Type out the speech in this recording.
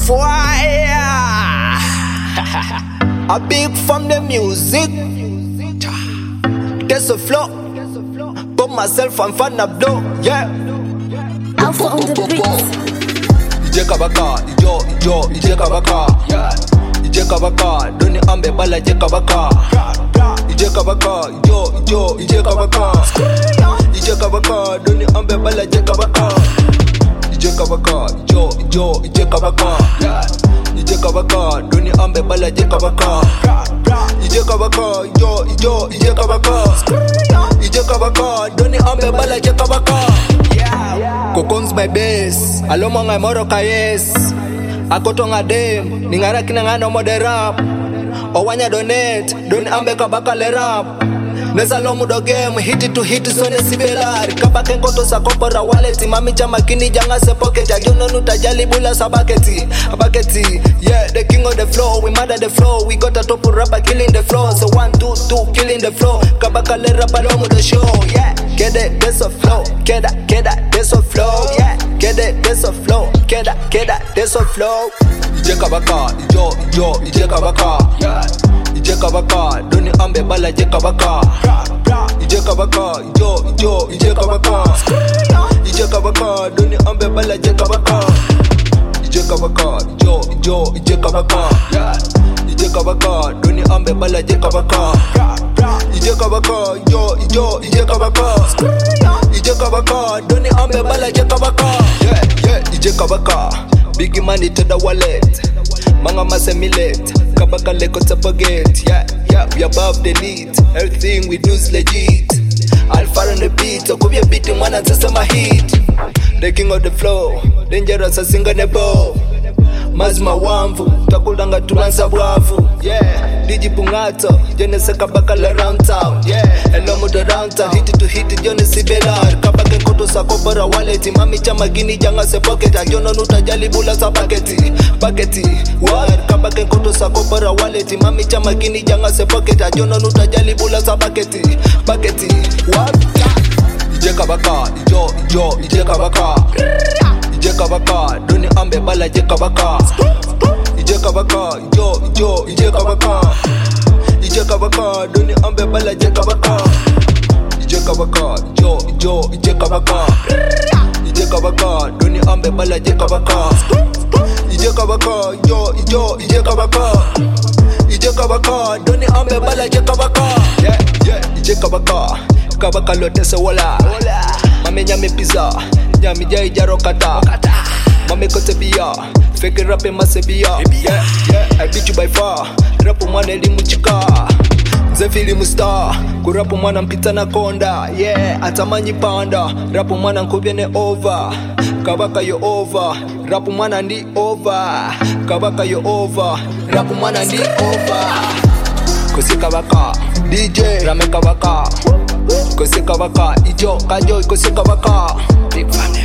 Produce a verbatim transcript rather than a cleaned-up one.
fire. A big from the music. There's a flow. Put myself on fan of blow. Yeah. Alpha on the beat. Ije kabaka, ijo, ijo, ije kabaka. Ije kabaka, doni ambe bala ije kabaka. Ije kabaka, ijo, ijo, ije kabaka. Ije kabaka, doni ambe bala ije kabaka. Ije kabaka, ijo, ijo, ije kabaka. Ije kabaka, doni ambe bala ije kabaka. Ije kabaka, ijo, ijo, ije kabaka. Ije kabaka, doni ambe bala ije kabaka. Kokons my base, aloma ngai moro kayes. Akoto ngadem, ningara kina ngano moderap. Owanya donate, doni ambe kabaka le rap. Neza lomu do game, hit it to hit so ne sibelari. Kabake nkoto sa kopora wallet, mami chama kini janga se pocket. Agyono nutajali bula sa baketi, baketi. Yeah, the king of the flow, we mad at the flow. We got a top rapper killing the flow. So one, two, two, killing the flow. Kabaka le rapper lomu do show, yeah. Get it, there's a flow, get that, get that, there's a flow, yeah. Get it, there's a flow, get that, get that, there's a flow. Ije kabaka, ijo, ijo, ije kabaka. Ije kabaka, doni ambe bala ije kabaka. Ije kabaka, ijo, ijo, ije kabaka. Ije kabaka, doni ambe bala ije kabaka. Ije kabaka, ijo, ijo, ije kabaka. Ije kabaka, doni ambe bala ije kabaka. Ije kabaka, ijo, ijo, ije kabaka. Ije kabaka, doni ambe bala ije kabaka. Yeah, yeah, ije kabaka. Big money to the wallet. Manga mase millet. Kabaka leko to forget. Yeah, yeah, we above the lead. Everything we do is legit. Alpha on the beat. Okubye beating one and my hit. The king of the flow. Dangerous as singa nebo. Mazma wamfu. Takulanga tulansa bwafu. Yeah, Digi pungato. Jone se kabaka le round town. Yeah, hello mudo round town. Hit to hit jone sibelar. Kabaka koto sa kopora wallet. Mami chama gini janga se pocket. Agyono nutajali bula sa paketi. Paketi, war. Kabaka koto sa kopora wallet. Mami chama gini janga se pocket. Agyono nutajali bula sa paketi. Paketi, war. Ije kabaka, ijo, ijo, ije kabaka. Ije kabaka, doni ambe bala ije kabaka. Ije kabaka, ijo, ijo, ije kabaka. Ije kabaka, doni ambe bala ije kabaka. Ije kabaka, ijo, ijo, ije kabaka. Ije kabaka, doni ambe bala ije kabaka. Ije kabaka, ijo, ijo, ije kabaka. Ije kabaka, doni ambe bala ije kabaka. Yeah, yeah, ije kabaka. Kabaka lote se wala. Mame nyame pizza, nyami jai jaro kata. Mame kote biya, fake rape mase biya. Yeah, yeah, I beat you by far. Rapu mwana elimu chika. Nze filimu star, kurapu mwana mpita na konda. Yeah, atamanyi panda. Rapu mwana nkubye ne over. Kabaka yo over, rapu mwana ndi over. Kabaka yo over, rapu mwana ndi over. Kosi kabaka, D J Rame kabaka. Kosi kabaka, ijo, kajo, kosi kabaka. Big fan.